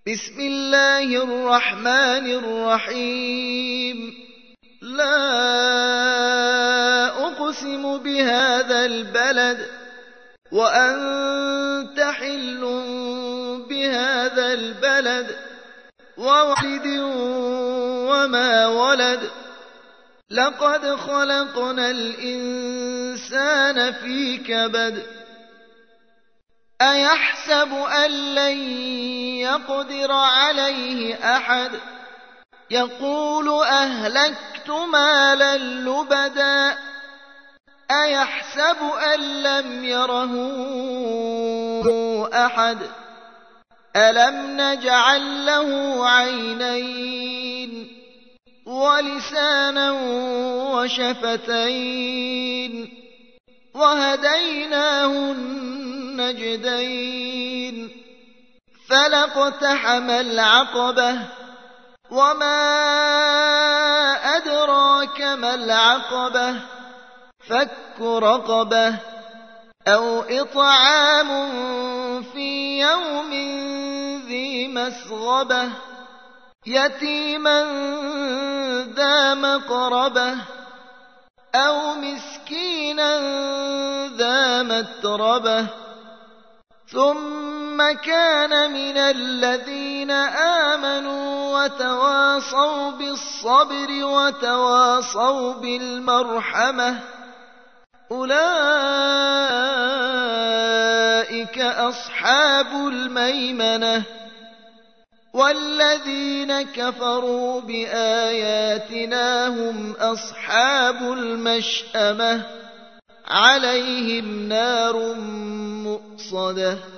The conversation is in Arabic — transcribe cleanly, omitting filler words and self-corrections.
بسم الله الرحمن الرحيم لا أقسم بهذا البلد وأنت حل بهذا البلد ووالد وما ولد لقد خلقنا الإنسان في كبد أيحسب أن لن يقدر عليه أحد يقول أهلكت مالا لبدا أيحسب أن لم يره أحد ألم نجعل له عينين ولسانا وشفتين وهديناه النجدين فلاقتحم العقبة وما أدراك ما العقبة فك رقبة أو إطعام في يوم ذي مسغبة يتيما ذا مقربة أو مسكينا ذا متربة ثم كان من الذين آمنوا وتواصوا بالصبر وتواصوا بالمرحمة أولئك أصحاب الميمنة والذين كفروا بآياتنا هم أصحاب المشأمة عليهم نار مؤصدة